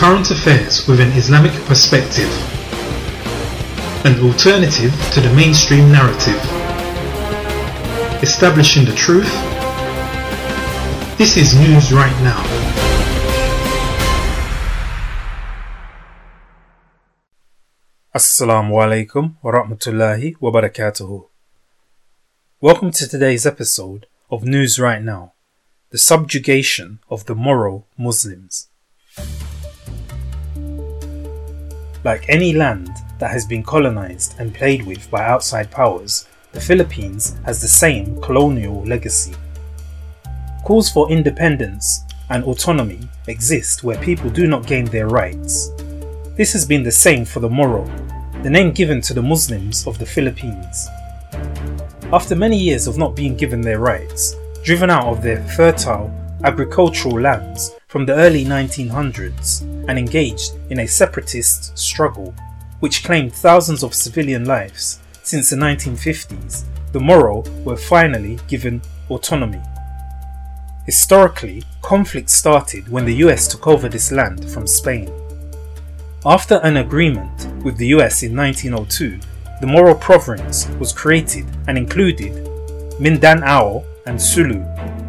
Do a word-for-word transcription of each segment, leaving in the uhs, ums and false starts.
current affairs with an Islamic perspective, an alternative to the mainstream narrative, establishing the truth. This is News Right Now. Assalamu alaikum wa rahmatullahi wa barakatuhu. Welcome to today's episode of News Right Now, the subjugation of the Moro Muslims. Like any land that has been colonized and played with by outside powers, the Philippines has the same colonial legacy. Calls for independence and autonomy exist where people do not gain their rights. This has been the same for the Moro, the name given to the Muslims of the Philippines. After many years of not being given their rights, driven out of their fertile agricultural lands from the early nineteen hundreds and engaged in a separatist struggle which claimed thousands of civilian lives since the nineteen fifties, the Moro were finally given autonomy. Historically, conflict started when the U S took over this land from Spain. After an agreement with the U S in nineteen oh two, the Moro province was created and included Mindanao and Sulu.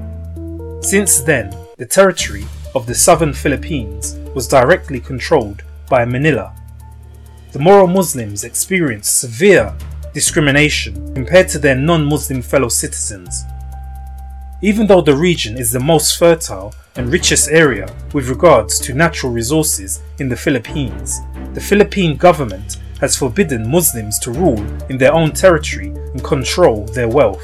Since then, the territory of the southern Philippines was directly controlled by Manila. The Moro Muslims experienced severe discrimination compared to their non-Muslim fellow citizens. Even though the region is the most fertile and richest area with regards to natural resources in the Philippines, the Philippine government has forbidden Muslims to rule in their own territory and control their wealth.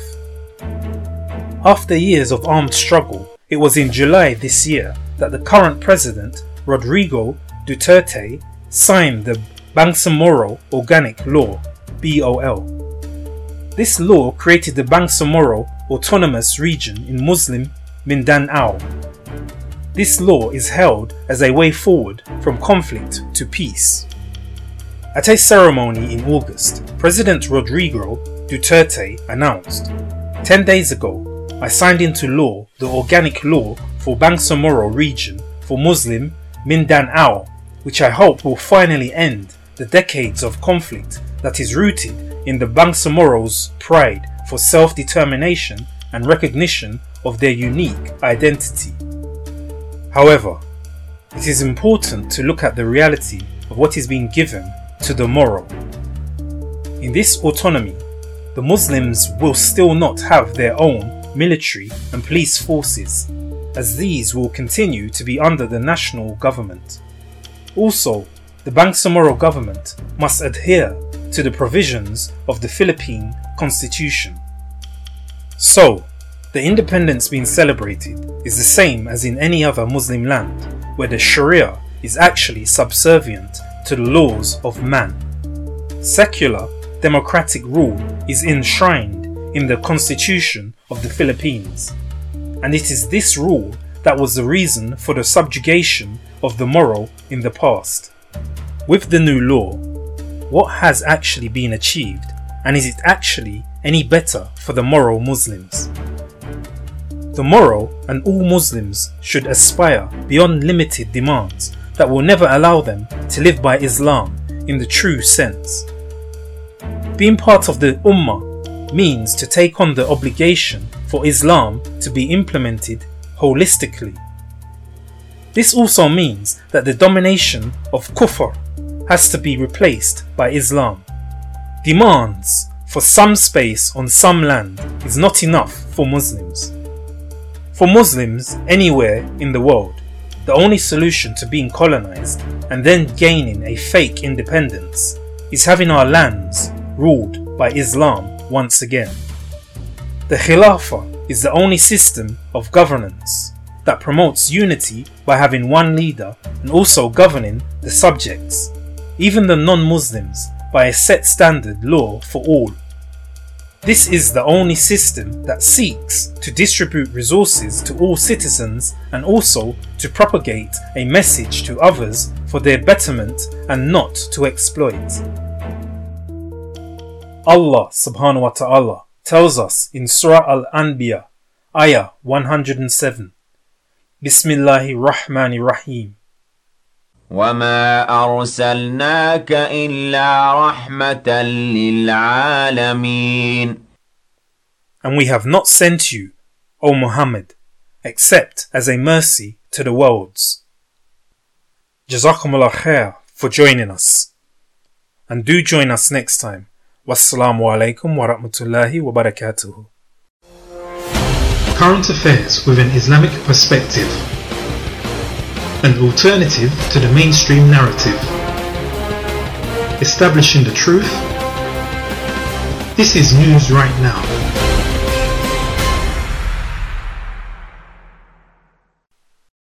After years of armed struggle, it was in July this year that the current president, Rodrigo Duterte, signed the Bangsamoro Organic Law, B O L. This law created the Bangsamoro Autonomous Region in Muslim Mindanao. This law is held as a way forward from conflict to peace. At a ceremony in August, President Rodrigo Duterte announced, ten days ago, I signed into law the Organic Law for Bangsamoro Region for Muslim Mindanao, which I hope will finally end the decades of conflict that is rooted in the Bangsamoro's pride for self-determination and recognition of their unique identity. However, it is important to look at the reality of what is being given to the Moro. In this autonomy, the Muslims will still not have their own military and police forces, as these will continue to be under the national government. Also, the Bangsamoro government must adhere to the provisions of the Philippine Constitution. So, the independence being celebrated is the same as in any other Muslim land, where the Sharia is actually subservient to the laws of man. Secular, democratic rule is enshrined in the Constitution of the Philippines, and it is this rule that was the reason for the subjugation of the Moro in the past. With the new law, what has actually been achieved, and is it actually any better for the Moro Muslims? The Moro and all Muslims should aspire beyond limited demands that will never allow them to live by Islam in the true sense. Being part of the Ummah means to take on the obligation for Islam to be implemented holistically. This also means that the domination of Kufr has to be replaced by Islam. Demands for some space on some land is not enough for Muslims. For Muslims anywhere in the world, the only solution to being colonized and then gaining a fake independence is having our lands ruled by Islam once again. The Khilafah is the only system of governance that promotes unity by having one leader and also governing the subjects, even the non-Muslims, by a set standard law for all. This is the only system that seeks to distribute resources to all citizens and also to propagate a message to others for their betterment and not to exploit. Allah subhanahu wa ta'ala tells us in Surah Al-Anbiya, Ayah one hundred seven, Bismillahir Rahmanir Rahim. وَمَا أَرْسَلْنَاكَ إِلَّا رَحْمَةً لِلْعَالَمِينَ. And we have not sent you, O Muhammad, except as a mercy to the worlds. Jazakumullah khair for joining us. And do join us next time. Wassalamu alaikum wa rahmatullahi wa barakatuhu. Current affairs with an Islamic perspective. An alternative to the mainstream narrative. Establishing the truth. This is News Right Now.